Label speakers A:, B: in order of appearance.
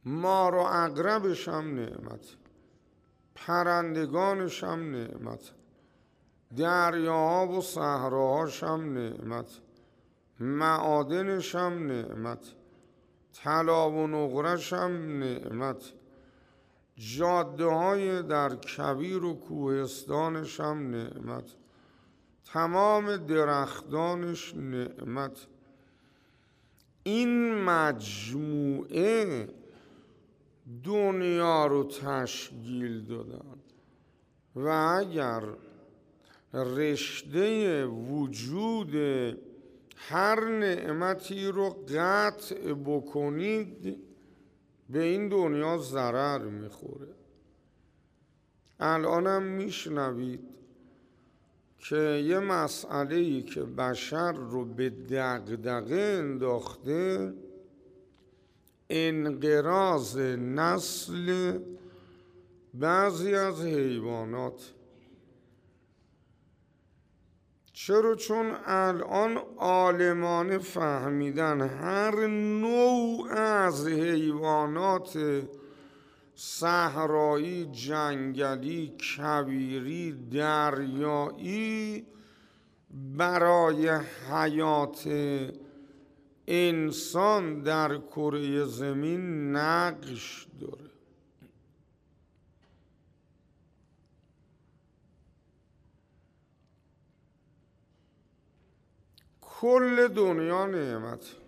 A: مار و عقربش هم نعمت، پرندگانش هم نعمت، دریاها و صحراهاش هم نعمت، معادنش هم نعمت، طلا و نقرش هم نعمت، جاده های در کویر و کوهستانش هم نعمت، تمام درختانش نعمت. این مجموعه دنیا رو تشکیل دادن و اگر رشته وجود هر نعمتی رو قطع بکنید به این دنیا ضرر میخوره. الانم میشنوید که یه مسئله‌ای که بشر رو به دغدغه انداخته انقراض نسل بعضی از حیوانات. چرا؟ چون الان عالمان فهمیدن هر نوع از حیوانات صحرایی، جنگلی، کویری، دریایی برای حیات انسان در کره زمین نقش داره. کل دنیا نعمت.